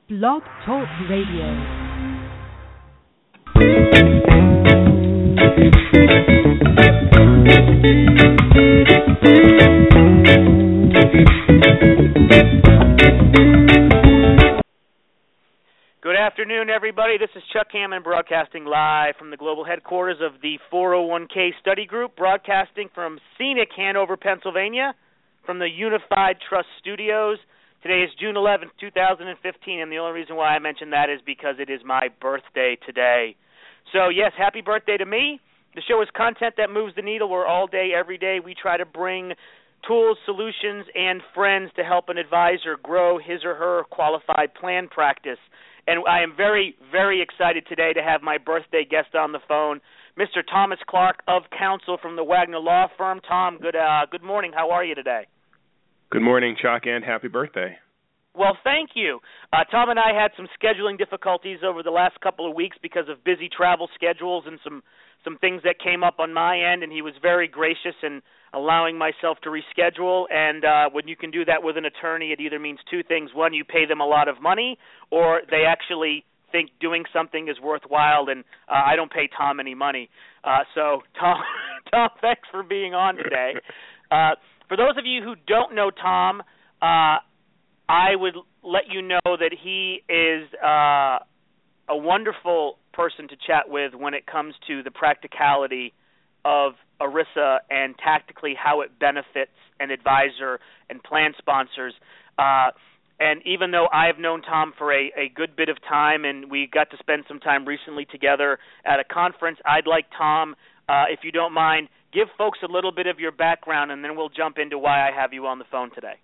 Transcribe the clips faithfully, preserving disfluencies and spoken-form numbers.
Blog Talk Radio. Good afternoon, everybody. This is Chuck Hammond broadcasting live from the global headquarters of the four oh one k Study Group, broadcasting from scenic Hanover, Pennsylvania, from the Unified Trust Studios. Today is June eleventh, two thousand fifteen, and the only reason why I mention that is because it is my birthday today. So, yes, happy birthday to me. The show is content that moves the needle, where all day, every day, we try to bring tools, solutions, and friends to help an advisor grow his or her qualified plan practice. And I am very, very excited today to have my birthday guest on the phone, Mister Thomas Clark of Counsel from the Wagner Law Firm. Tom, good uh, good morning. How are you today? Good morning, Chuck, and happy birthday. Well, thank you. Uh, Tom and I had some scheduling difficulties over the last couple of weeks because of busy travel schedules and some, some things that came up on my end, and he was very gracious in allowing myself to reschedule. And uh, when you can do that with an attorney, it either means two things. One, you pay them a lot of money, or they actually think doing something is worthwhile, and uh, I don't pay Tom any money. Uh, so, Tom, Tom, thanks for being on today. Uh, for those of you who don't know Tom, uh, I would let you know that he is uh, a wonderful person to chat with when it comes to the practicality of ERISA and tactically how it benefits an advisor and plan sponsors. Uh, and even though I have known Tom for a, a good bit of time and we got to spend some time recently together at a conference, I'd like Tom, uh, if you don't mind, give folks a little bit of your background, and then we'll jump into why I have you on the phone today.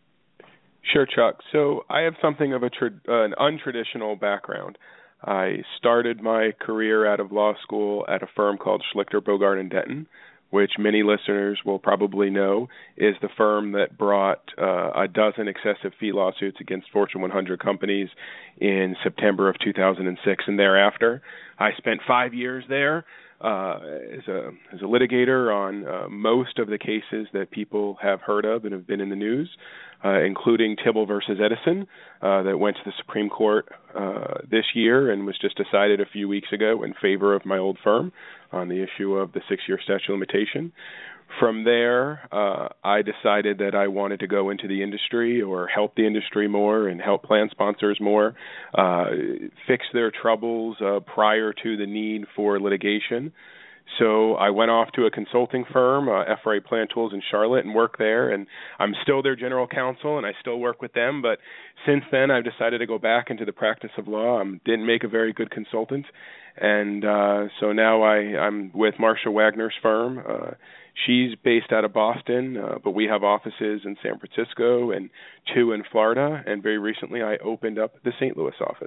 Sure, Chuck. So I have something of a tra- uh, an untraditional background. I started my career out of law school at a firm called Schlichter, Bogart and Denton, which many listeners will probably know is the firm that brought uh, a dozen excessive fee lawsuits against Fortune one hundred companies in September of two thousand six and thereafter. I spent five years there uh, as a as a litigator on uh, most of the cases that people have heard of and have been in the news, uh, including Tibble versus Edison, uh, that went to the Supreme Court uh, this year and was just decided a few weeks ago in favor of my old firm on the issue of the six-year statute of limitation. From there, uh, I decided that I wanted to go into the industry or help the industry more and help plan sponsors more, uh, fix their troubles uh, prior to the need for litigation. So I went off to a consulting firm, uh, F R A Plan Tools in Charlotte, and worked there. And I'm still their general counsel, and I still work with them. But since then, I've decided to go back into the practice of law. I didn't make a very good consultant. And uh, so now I, I'm with Marsha Wagner's firm. Uh, she's based out of Boston, uh, but we have offices in San Francisco and two in Florida. And very recently, I opened up the Saint Louis office.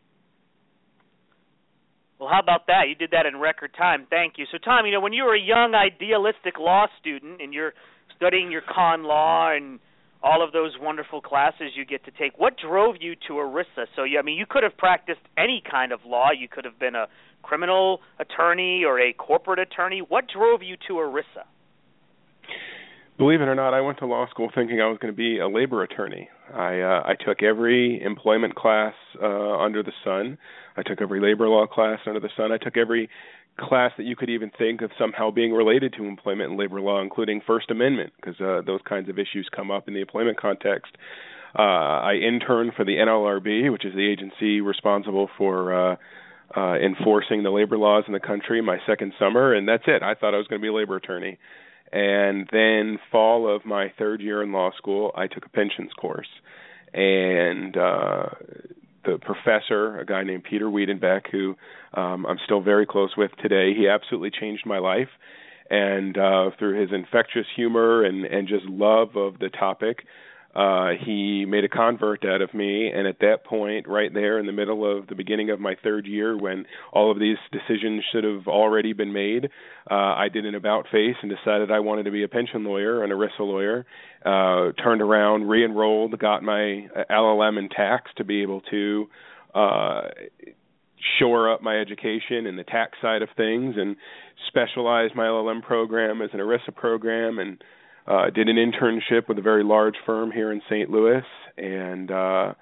Well, how about that? You did that in record time. Thank you. So, Tom, you know, when you were a young, idealistic law student and you're studying your con law and all of those wonderful classes you get to take, what drove you to ERISA? So, I mean, you could have practiced any kind of law. You could have been a criminal attorney or a corporate attorney. What drove you to ERISA? Believe it or not, I went to law school thinking I was going to be a labor attorney. I uh, I took every employment class uh, under the sun. I took every labor law class under the sun. I took every class that you could even think of somehow being related to employment and labor law, including First Amendment, because uh, those kinds of issues come up in the employment context. Uh, I interned for the N L R B, which is the agency responsible for uh, uh, enforcing the labor laws in the country, my second summer, and that's it. I thought I was going to be a labor attorney. And then fall of my third year in law school, I took a pensions course. And uh, the professor, a guy named Peter Wiedenbeck, who um, I'm still very close with today, he absolutely changed my life. And uh, through his infectious humor and, and just love of the topic, uh, he made a convert out of me. And at that point, right there in the middle of the beginning of my third year, when all of these decisions should have already been made, uh, I did an about face and decided I wanted to be a pension lawyer, an ERISA lawyer, uh, turned around, re-enrolled, got my L L M in tax to be able to uh, shore up my education in the tax side of things, and specialized my L L M program as an ERISA program, and uh, did an internship with a very large firm here in Saint Louis, and uh,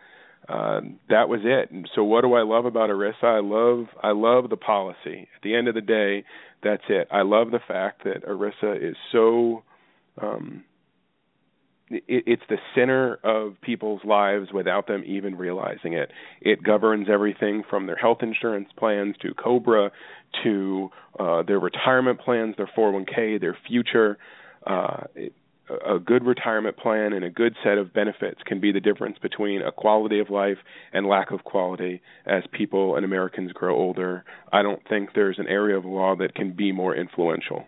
uh, that was it. And so what do I love about ERISA? I love I love the policy. At the end of the day, that's it. I love the fact that ERISA is so um, it, it's the center of people's lives without them even realizing it. It governs everything from their health insurance plans to COBRA to uh, their retirement plans, their four oh one k, their future. Uh, it, a good retirement plan and a good set of benefits can be the difference between a quality of life and lack of quality as people and Americans grow older. I don't think there's an area of law that can be more influential.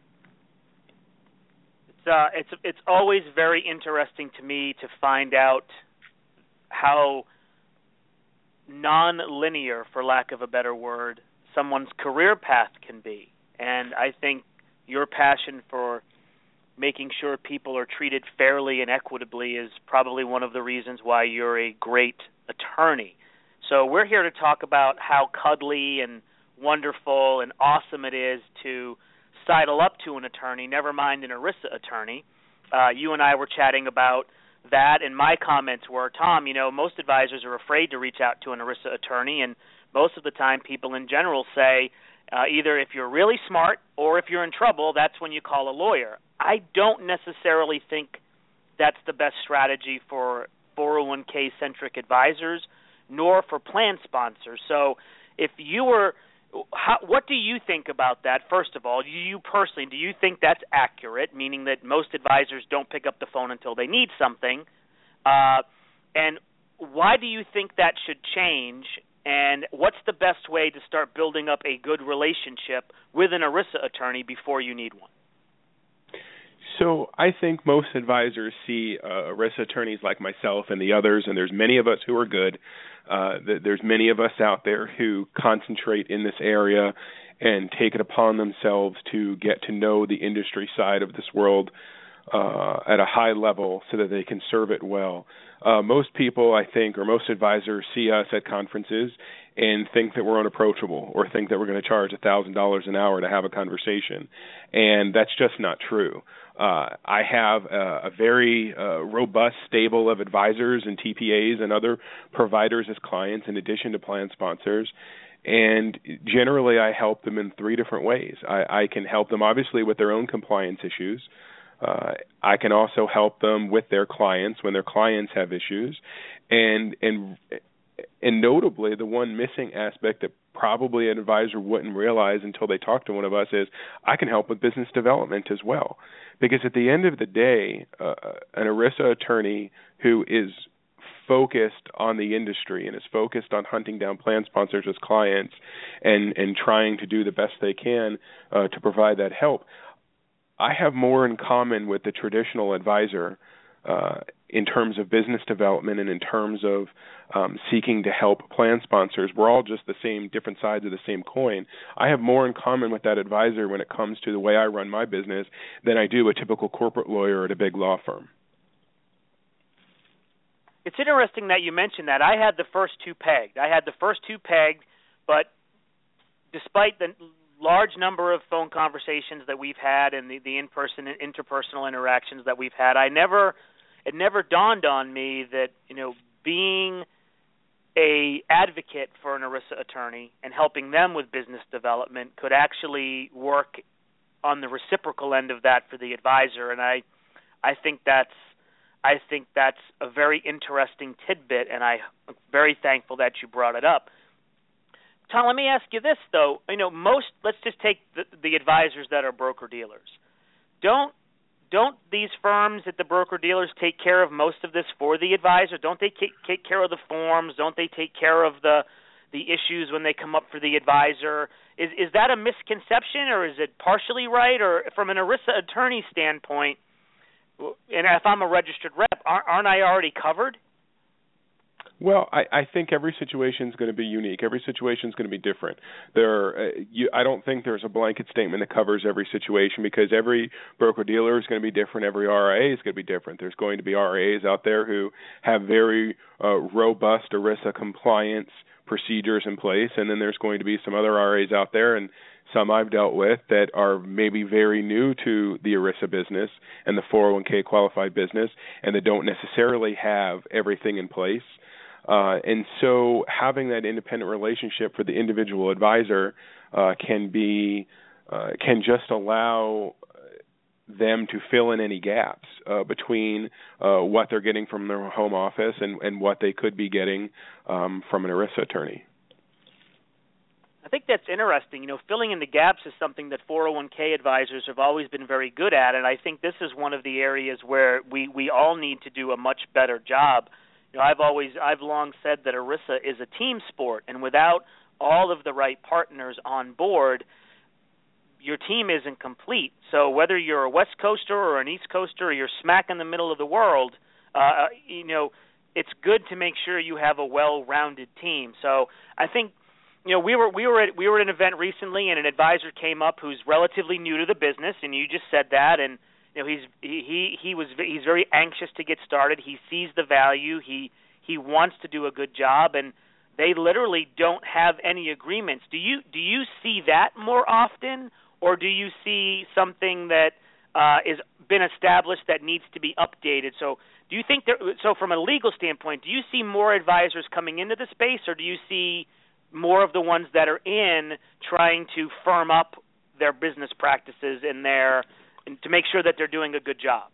It's uh, it's it's always very interesting to me to find out how non-linear, for lack of a better word, someone's career path can be. And I think your passion for making sure people are treated fairly and equitably is probably one of the reasons why you're a great attorney. So we're here to talk about how cuddly and wonderful and awesome it is to sidle up to an attorney, never mind an ERISA attorney. Uh, you and I were chatting about that, and my comments were, Tom, you know, most advisors are afraid to reach out to an ERISA attorney, and most of the time people in general say, Uh, either if you're really smart or if you're in trouble, that's when you call a lawyer. I don't necessarily think that's the best strategy for four oh one k-centric advisors, nor for plan sponsors. So if you were, how, what do you think about that, first of all? Do you personally, do you think that's accurate, meaning that most advisors don't pick up the phone until they need something? Uh, and why do you think that should change? And what's the best way to start building up a good relationship with an ERISA attorney before you need one? So I think most advisors see uh, ERISA attorneys like myself and the others, and there's many of us who are good. Uh, there's many of us out there who concentrate in this area and take it upon themselves to get to know the industry side of this world uh, at a high level so that they can serve it well. Uh, most people, I think, or most advisors see us at conferences and think that we're unapproachable or think that we're going to charge one thousand dollars an hour to have a conversation. And that's just not true. Uh, I have a, a very uh, robust stable of advisors and T P As and other providers as clients in addition to plan sponsors. And generally I help them in three different ways. I, I can help them obviously with their own compliance issues. Uh, I can also help them with their clients when their clients have issues, and and and notably, the one missing aspect that probably an advisor wouldn't realize until they talk to one of us is I can help with business development as well, because at the end of the day, uh, an ERISA attorney who is focused on the industry and is focused on hunting down plan sponsors as clients and and trying to do the best they can uh, to provide that help. I have more in common with the traditional advisor uh, in terms of business development and in terms of um, seeking to help plan sponsors. We're all just the same, different sides of the same coin. I have more in common with that advisor when it comes to the way I run my business than I do a typical corporate lawyer at a big law firm. It's interesting that you mentioned that. I had the first two pegged. I had the first two pegged, but despite the large number of phone conversations that we've had and the, the in-person and interpersonal interactions that we've had, I never, it never dawned on me that, you know, being a advocate for an ERISA attorney and helping them with business development could actually work on the reciprocal end of that for the advisor. And I, I think that's, I think that's a very interesting tidbit, and I'm very thankful that you brought it up. Tom, let me ask you this, though. You know, most, let's just take the, the advisors that are broker-dealers. Don't don't these firms at the broker-dealers take care of most of this for the advisor? Don't they take, take care of the forms? Don't they take care of the the issues when they come up for the advisor? Is is that a misconception, or is it partially right? Or from an ERISA attorney standpoint, and if I'm a registered rep, aren't I already covered? Well, I, I think every situation is going to be unique. Every situation is going to be different. There, uh, you, I don't think there's a blanket statement that covers every situation because every broker-dealer is going to be different. Every R I A is going to be different. There's going to be R I As out there who have very uh, robust ERISA compliance procedures in place, and then there's going to be some other R I As out there, and some I've dealt with that are maybe very new to the ERISA business and the four oh one k qualified business, and that don't necessarily have everything in place. Uh, and so having that independent relationship for the individual advisor uh, can be uh, can just allow them to fill in any gaps uh, between uh, what they're getting from their home office and, and what they could be getting um, from an ERISA attorney. I think that's interesting. You know, filling in the gaps is something that four oh one k advisors have always been very good at, and I think this is one of the areas where we, we all need to do a much better job. You know, I've always, I've long said that ERISA is a team sport, and without all of the right partners on board, your team isn't complete. So whether you're a West Coaster or an East Coaster or you're smack in the middle of the world, uh, you know, it's good to make sure you have a well-rounded team. So I think, you know, we were we were at we were at an event recently, and an advisor came up who's relatively new to the business, and you just said that, and you know, he's he he, he was he's very anxious to get started. He sees the value. He he wants to do a good job, and they literally don't have any agreements. Do you do you see that more often? Or do you see something that uh, is been established that needs to be updated? So, do you think there? So, from a legal standpoint, do you see more advisors coming into the space, or do you see more of the ones that are in trying to firm up their business practices in there and to make sure that they're doing a good job?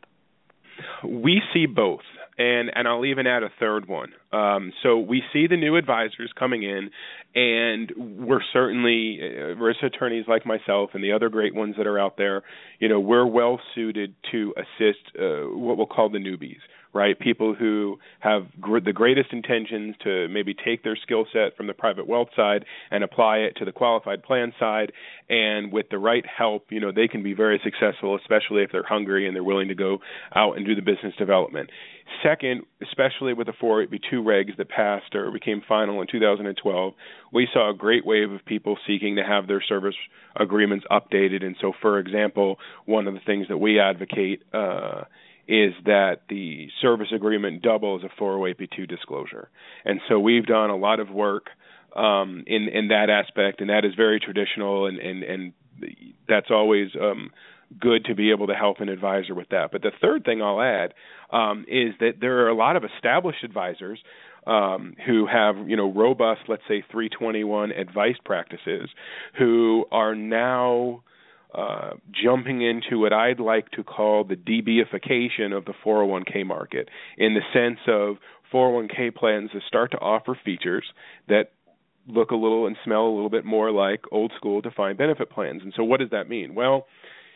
We see both, and, and I'll even add a third one. Um, so we see the new advisors coming in, and we're certainly, uh, ERISA attorneys like myself and the other great ones that are out there, you know, we're well suited to assist uh, what we'll call the newbies, right? People who have gr- the greatest intentions to maybe take their skill set from the private wealth side and apply it to the qualified plan side, and with the right help, you know, they can be very successful, especially if they're hungry and they're willing to go out and do the business development. Second, especially with the four oh eight B two regs that passed or became final in two thousand twelve, we saw a great wave of people seeking to have their service agreements updated. And so, for example, one of the things that we advocate uh, is that the service agreement double as a four oh eight B two disclosure. And so we've done a lot of work um, in, in that aspect, and that is very traditional, and, and, and that's always um, good to be able to help an advisor with that. But the third thing I'll add um, is that there are a lot of established advisors um, who have, you know, robust, let's say, three twenty-one advice practices, who are now uh, jumping into what I'd like to call the D B-ification of the four oh one k market, in the sense of four oh one k plans that start to offer features that look a little and smell a little bit more like old school defined benefit plans. And so what does that mean? Well,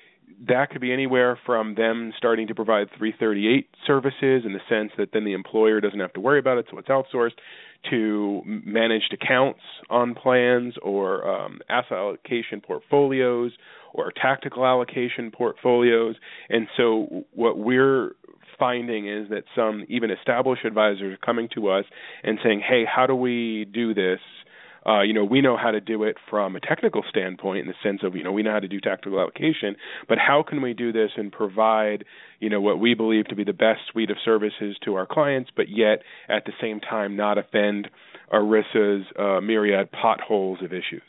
that could be anywhere from them starting to provide three thirty-eight services, in the sense that then the employer doesn't have to worry about it, so it's outsourced, to managed accounts on plans, or um, asset allocation portfolios, or tactical allocation portfolios. And so what we're finding is that some even established advisors are coming to us and saying, hey, how do we do this? Uh, you know, we know how to do it from a technical standpoint, in the sense of, you know, we know how to do tactical allocation, but how can we do this and provide, you know, what we believe to be the best suite of services to our clients, but yet at the same time not offend ERISA's uh, myriad potholes of issues?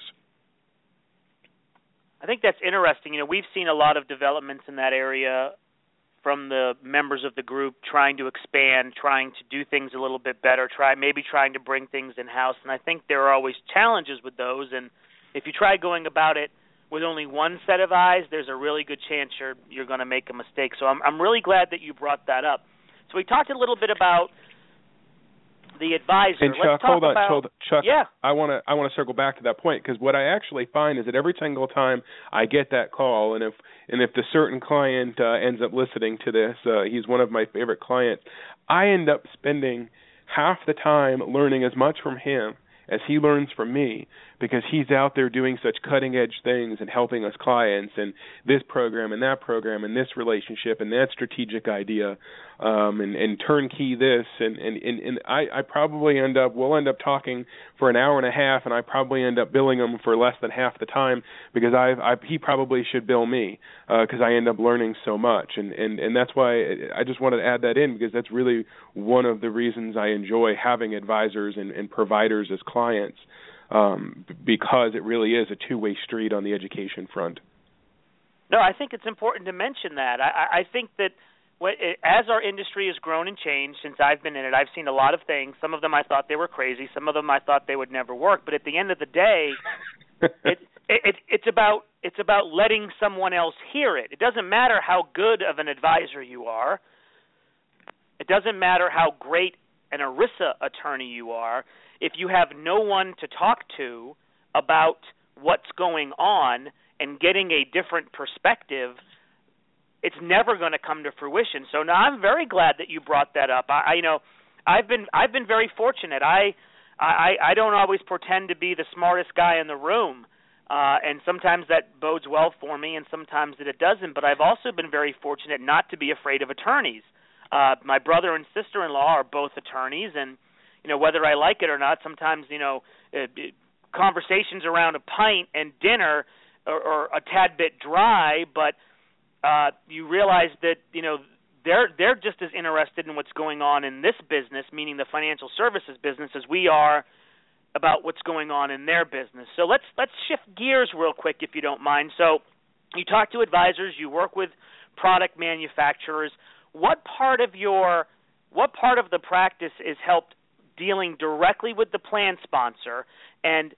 I think that's interesting. You know, we've seen a lot of developments in that area from the members of the group trying to expand, trying to do things a little bit better, try maybe trying to bring things in-house. And I think there are always challenges with those. And if you try going about it with only one set of eyes, there's a really good chance you're you're going to make a mistake. So I'm I'm really glad that you brought that up. So we talked a little bit about the advisor. And Chuck, Let's talk hold on, about, hold on. Chuck, yeah. I want to I want to circle back to that point, because what I actually find is that every single time I get that call, and if and if the certain client uh, ends up listening to this, uh, he's one of my favorite clients, I end up spending half the time learning as much from him as he learns from me, because he's out there doing such cutting-edge things and helping us clients, and this program and that program and this relationship and that strategic idea, um, and, and turnkey this, and, and, and, and I, I probably end up, we'll end up talking for an hour and a half, and I probably end up billing him for less than half the time, because I've, I, he probably should bill me, because uh, I end up learning so much, and, and, and that's why I just wanted to add that in, because that's really one of the reasons I enjoy having advisors and, and providers as clients. Um, because it really is a two-way street on the education front. No, I think it's important to mention that. I, I think that what, as our industry has grown and changed since I've been in it, I've seen a lot of things. Some of them I thought they were crazy. Some of them I thought they would never work. But at the end of the day, it, it, it's about it's about letting someone else hear it. It doesn't matter how good of an advisor you are. It doesn't matter how great an ERISA attorney you are. If you have no one to talk to about what's going on and getting a different perspective, it's never going to come to fruition. So now I'm very glad that you brought that up. I, I you know, I've been I've been very fortunate. I I I don't always pretend to be the smartest guy in the room, uh, and sometimes that bodes well for me, and sometimes that it doesn't. But I've also been very fortunate not to be afraid of attorneys. Uh, my brother and sister-in-law are both attorneys, and you know, whether I like it or not, sometimes you know, uh, conversations around a pint and dinner are, are a tad bit dry, but Uh, you realize that you know they're they're just as interested in what's going on in this business, meaning the financial services business, as we are about what's going on in their business. So let's let's shift gears real quick, if you don't mind. So you talk to advisors, you work with product manufacturers. What part of your what part of the practice is helped dealing directly with the plan sponsor? And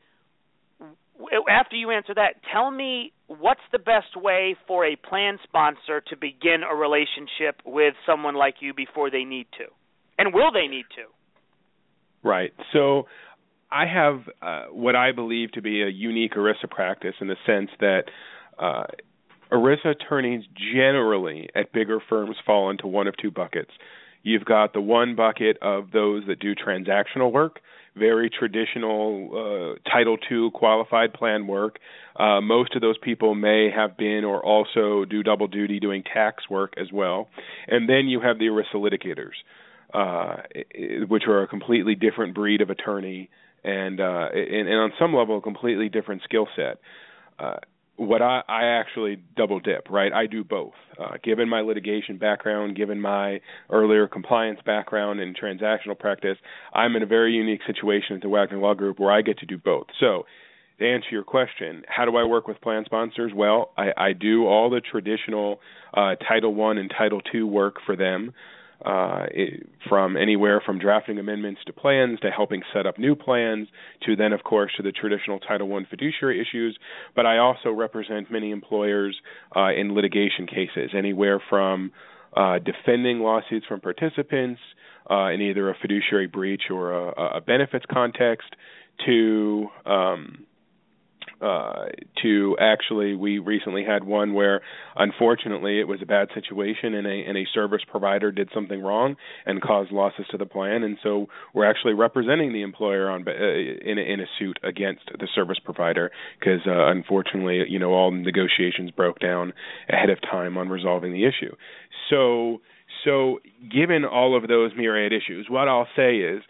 after you answer that, tell me what's the best way for a plan sponsor to begin a relationship with someone like you before they need to? And will they need to? Right. So I have uh, what I believe to be a unique ERISA practice in the sense that uh, ERISA attorneys generally at bigger firms fall into one of two buckets. You've got the one bucket of those that do transactional work, very traditional uh, Title two qualified plan work. Uh, most of those people may have been or also do double duty doing tax work as well. And then you have the ERISA litigators, uh, which are a completely different breed of attorney and, uh, and, and on some level a completely different skill set. Uh, What I, I actually double dip, right? I do both. Uh, given my litigation background, given my earlier compliance background and transactional practice, I'm in a very unique situation at the Wagner Law Group where I get to do both. So to answer your question, how do I work with plan sponsors? Well, I, I do all the traditional uh, Title one and Title two work for them. Uh, it, from anywhere from drafting amendments to plans to helping set up new plans to then, of course, to the traditional Title one fiduciary issues. But I also represent many employers uh, in litigation cases, anywhere from uh, defending lawsuits from participants uh, in either a fiduciary breach or a, a benefits context to um, Uh, to actually, we recently had one where, unfortunately, it was a bad situation and a, and a service provider did something wrong and caused losses to the plan, and so we're actually representing the employer on uh, in, a, in a suit against the service provider because, uh, unfortunately, you know, all negotiations broke down ahead of time on resolving the issue. So, so given all of those myriad issues, what I'll say is,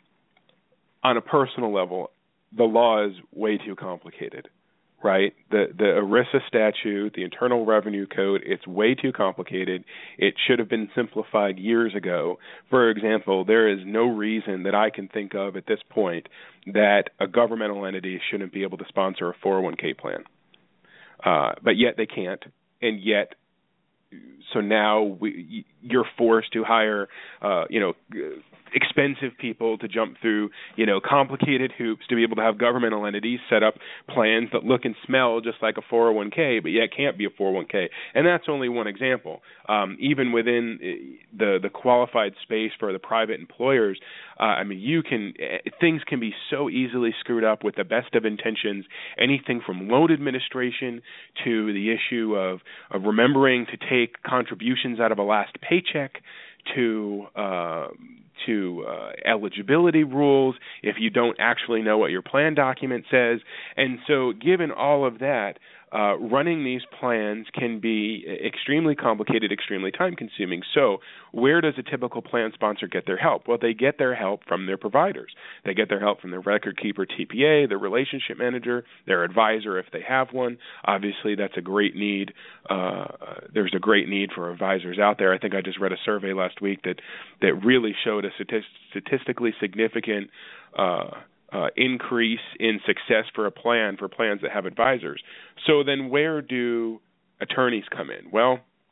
on a personal level, the law is way too complicated, right? The the ERISA statute, the Internal Revenue Code, it's way too complicated. It should have been simplified years ago. For example, there is no reason that I can think of at this point that a governmental entity shouldn't be able to sponsor a four oh one k plan. Uh, but yet they can't, and yet so now we, you're forced to hire, uh, you know, expensive people to jump through, you know, complicated hoops to be able to have governmental entities set up plans that look and smell just like a four oh one k, but yet can't be a four oh one k. And that's only one example. Um, even within the the qualified space for the private employers, uh, I mean, you can things can be so easily screwed up with the best of intentions. Anything from loan administration to the issue of of remembering to take contributions out of a last paycheck to uh, to uh, eligibility rules if you don't actually know what your plan document says. And so given all of that, uh, running these plans can be extremely complicated, extremely time-consuming. So where does a typical plan sponsor get their help? Well, they get their help from their providers. They get their help from their record keeper T P A, their relationship manager, their advisor if they have one. Obviously, that's a great need. Uh, there's a great need for advisors out there. I think I just read a survey last week that, that really showed a statist- statistically significant uh Uh, increase in success for a plan, for plans that have advisors. So then where do attorneys come in? Well,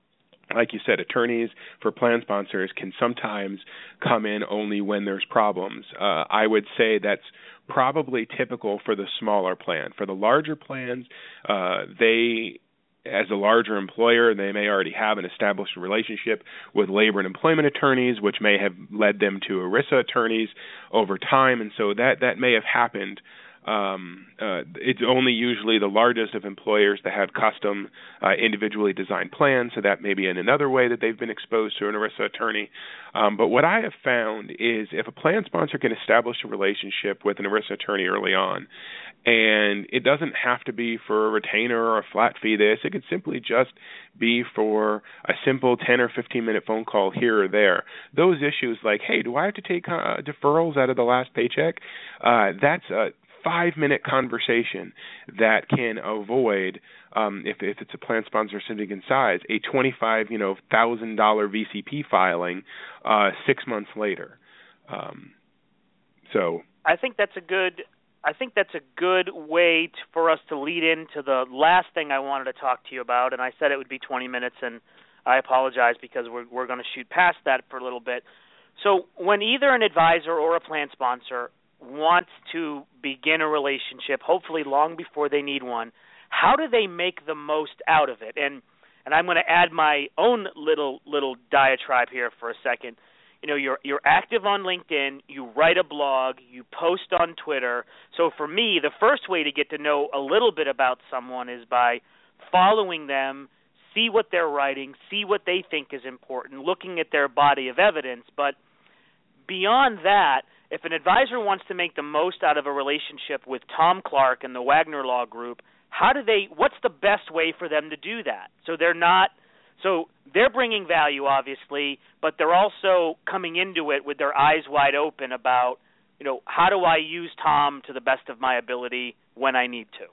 like you said, attorneys for plan sponsors can sometimes come in only when there's problems. Uh, I would say that's probably typical for the smaller plan. For the larger plans, uh, they, as a larger employer, they may already have an established relationship with labor and employment attorneys, which may have led them to ERISA attorneys over time, and so that, that may have happened. Um, uh, it's only usually the largest of employers that have custom, uh, individually designed plans, so that may be in another way that they've been exposed to an ERISA attorney. Um, but what I have found is if a plan sponsor can establish a relationship with an ERISA attorney early on, and it doesn't have to be for a retainer or a flat fee this, it could simply just be for a simple ten or fifteen minute phone call here or there. Those issues like, hey, do I have to take uh, deferrals out of the last paycheck? Uh, that's a five-minute conversation that can avoid, um, if, if it's a plan sponsor significant size, a twenty-five, you know, thousand dollar V C P filing uh, six months later. Um, so I think that's a good. I think that's a good way to, for us to lead into the last thing I wanted to talk to you about, and I said it would be twenty minutes, and I apologize because we're we're going to shoot past that for a little bit. So when either an advisor or a plan sponsor wants to begin a relationship, hopefully long before they need one, how do they make the most out of it? And and I'm going to add my own little little diatribe here for a second. You know, you're you're active on LinkedIn, you write a blog, you post on Twitter. So for me, the first way to get to know a little bit about someone is by following them, see what they're writing, see what they think is important, looking at their body of evidence. But beyond that, if an advisor wants to make the most out of a relationship with Tom Clark and the Wagner Law Group, how do they? What's the best way for them to do that? So they're not. So they're bringing value, obviously, but they're also coming into it with their eyes wide open about, you know, how do I use Tom to the best of my ability when I need to?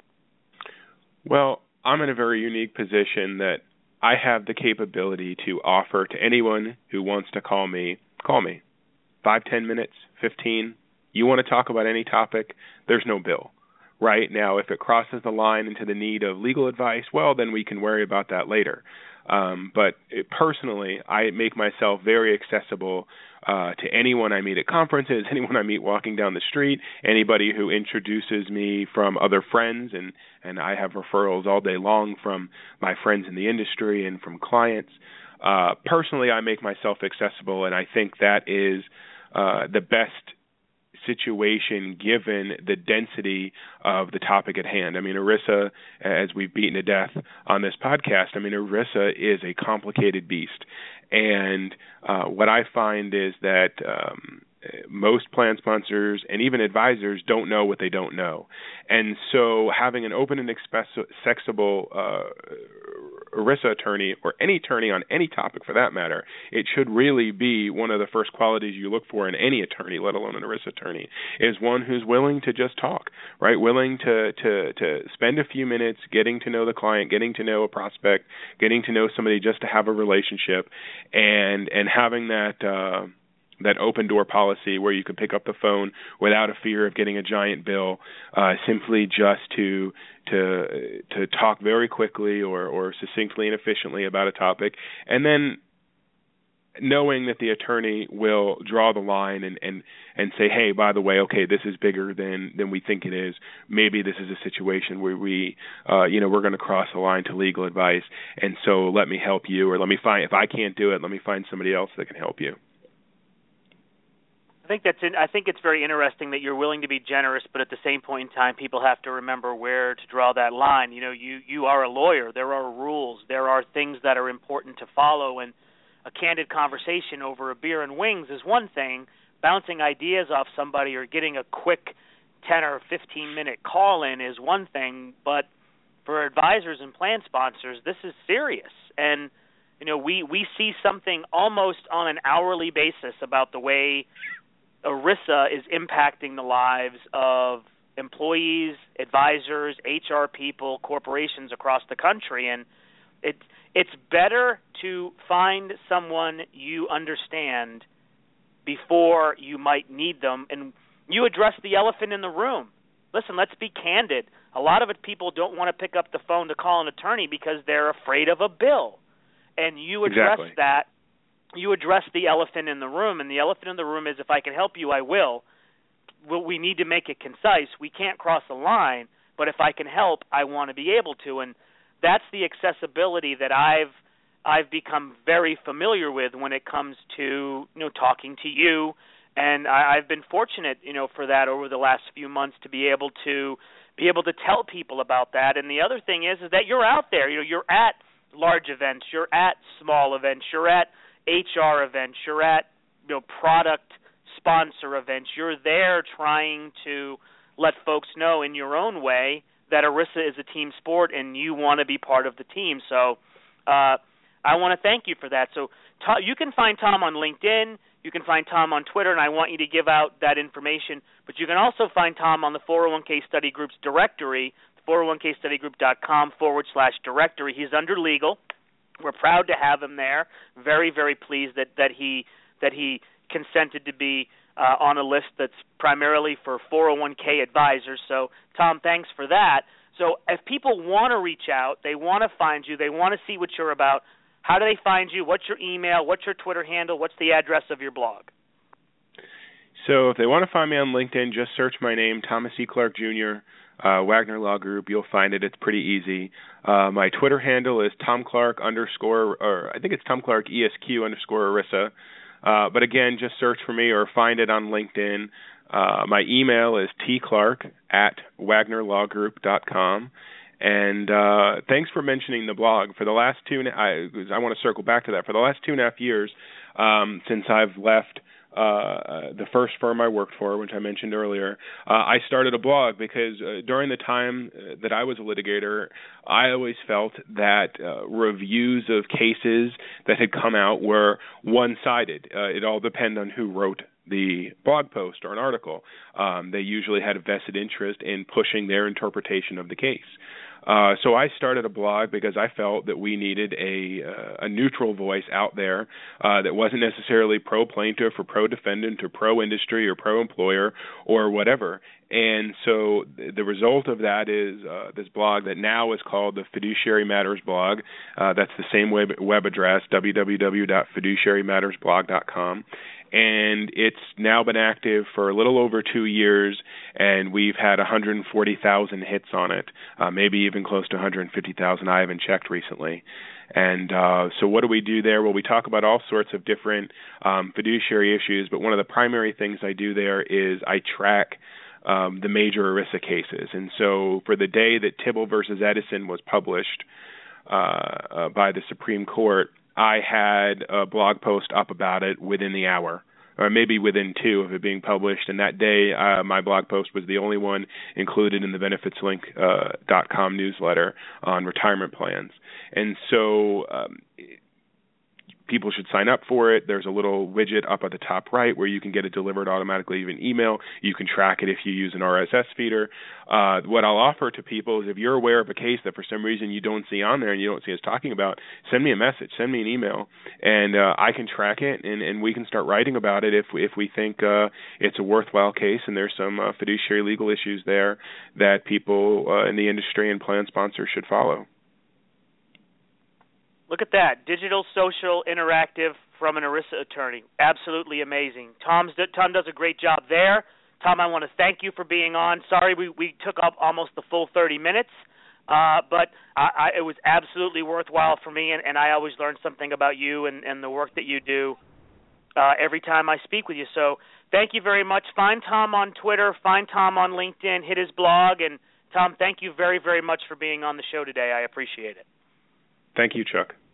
Well, I'm in a very unique position that I have the capability to offer to anyone who wants to call me, call me. Five, ten minutes, fifteen. You want to talk about any topic, there's no bill. Right now, if it crosses the line into the need of legal advice, well, then we can worry about that later. Um, but it, personally, I make myself very accessible uh, to anyone I meet at conferences, anyone I meet walking down the street, anybody who introduces me from other friends, and, and I have referrals all day long from my friends in the industry and from clients. Uh, personally, I make myself accessible, and I think that is uh, the best situation given the density of the topic at hand. I mean, ERISA, as we've beaten to death on this podcast, I mean, ERISA is a complicated beast. And uh, what I find is that um, most plan sponsors and even advisors don't know what they don't know. And so having an open and accessible uh, ERISA attorney, or any attorney on any topic for that matter, it should really be one of the first qualities you look for in any attorney, let alone an ERISA attorney, is one who's willing to just talk, right? Willing to, to, to spend a few minutes getting to know the client, getting to know a prospect, getting to know somebody just to have a relationship, and and having that uh, that open door policy where you can pick up the phone without a fear of getting a giant bill, uh, simply just to to to talk very quickly or, or succinctly and efficiently about a topic, and then knowing that the attorney will draw the line and, and, and say, hey, by the way, okay, this is bigger than, than we think it is. Maybe this is a situation where we, uh, you know, we're going to cross the line to legal advice, and so let me help you, or let me find, if I can't do it, let me find somebody else that can help you. I think that's. In, I think it's very interesting that you're willing to be generous, but at the same point in time, people have to remember where to draw that line. You know, you you are a lawyer. There are rules. There are things that are important to follow, and a candid conversation over a beer and wings is one thing. Bouncing ideas off somebody or getting a quick ten or fifteen minute call in is one thing, but for advisors and plan sponsors, this is serious. And you know, we we see something almost on an hourly basis about the way ERISA is impacting the lives of employees, advisors, H R people, corporations across the country, and it, it's better to find someone you understand before you might need them. And you address the elephant in the room. Listen, let's be candid. A lot of it, people don't want to pick up the phone to call an attorney because they're afraid of a bill. and you address exactly. that. You address the elephant in the room, and the elephant in the room is, if I can help you, I will. Well, we need to make it concise. We can't cross a line, but if I can help, I want to be able to. And that's the accessibility that I've I've become very familiar with when it comes to, you know, talking to you. And I, I've been fortunate, you know, for that over the last few months to be able to be able to tell people about that. And the other thing is, is that you're out there. You know, you're at large events, you're at small events, you're at H R events, you're at, you know, product sponsor events. You're there trying to let folks know in your own way that ERISA is a team sport and you want to be part of the team. So uh, I want to thank you for that. So to, you can find Tom on LinkedIn. You can find Tom on Twitter, and I want you to give out that information. But you can also find Tom on the four oh one k Study Group's directory, four oh one k study group dot com forward slash directory. He's under legal. We're proud to have him there. Very, very pleased that, that he that he consented to be uh, on a list that's primarily for four oh one k advisors. So, Tom, thanks for that. So if people want to reach out, they want to find you, they want to see what you're about, how do they find you? What's your email? What's your Twitter handle? What's the address of your blog? So if they want to find me on LinkedIn, just search my name, Thomas E. Clark Junior, uh, Wagner Law Group. You'll find it. It's pretty easy. Uh, my Twitter handle is Tom Clark underscore, or I think it's Tom Clark E S Q underscore ERISA. Uh, but again, just search for me or find it on LinkedIn. Uh, my email is tclark at wagner law group dot com. And uh, thanks for mentioning the blog. For the last two, I, I want to circle back to that. For the last two and a half years, um, since I've left uh, the first firm I worked for, which I mentioned earlier, uh, I started a blog because uh, during the time that I was a litigator, I always felt that uh, reviews of cases that had come out were one-sided. Uh, it all depended on who wrote the blog post or an article. Um, they usually had a vested interest in pushing their interpretation of the case. Uh, so I started a blog because I felt that we needed a, uh, a neutral voice out there uh, that wasn't necessarily pro-plaintiff or pro-defendant or pro-industry or pro-employer or whatever. And so the result of that is uh, this blog that now is called the Fiduciary Matters blog. Uh, that's the same web, web address, w w w dot fiduciary matters blog dot com. And it's now been active for a little over two years, and we've had one hundred forty thousand hits on it, uh, maybe even close to one hundred fifty thousand. I haven't checked recently. And uh, so what do we do there? Well, we talk about all sorts of different um, fiduciary issues, but one of the primary things I do there is I track um, the major ERISA cases. And so for the day that Tibble versus Edison was published uh, uh, by the Supreme Court, I had a blog post up about it within the hour, or maybe within two of it being published. And that day, uh, my blog post was the only one included in the benefits link dot com newsletter on retirement plans. And so um, people should sign up for it. There's a little widget up at the top right where you can get it delivered automatically via email. You can track it if you use an R S S feeder. Uh, what I'll offer to people is if you're aware of a case that for some reason you don't see on there and you don't see us talking about, send me a message, send me an email, and uh, I can track it, and, and we can start writing about it if we, if we think uh, it's a worthwhile case and there's some uh, fiduciary legal issues there that people uh, in the industry and plan sponsors should follow. Look at that. Digital, social, interactive from an ERISA attorney. Absolutely amazing. Tom's, Tom does a great job there. Tom, I want to thank you for being on. Sorry we, we took up almost the full thirty minutes, uh, but I, I, it was absolutely worthwhile for me, and, and I always learn something about you and, and the work that you do uh, every time I speak with you. So thank you very much. Find Tom on Twitter. Find Tom on LinkedIn. Hit his blog. And, Tom, thank you very, very much for being on the show today. I appreciate it. Thank you, Chuck.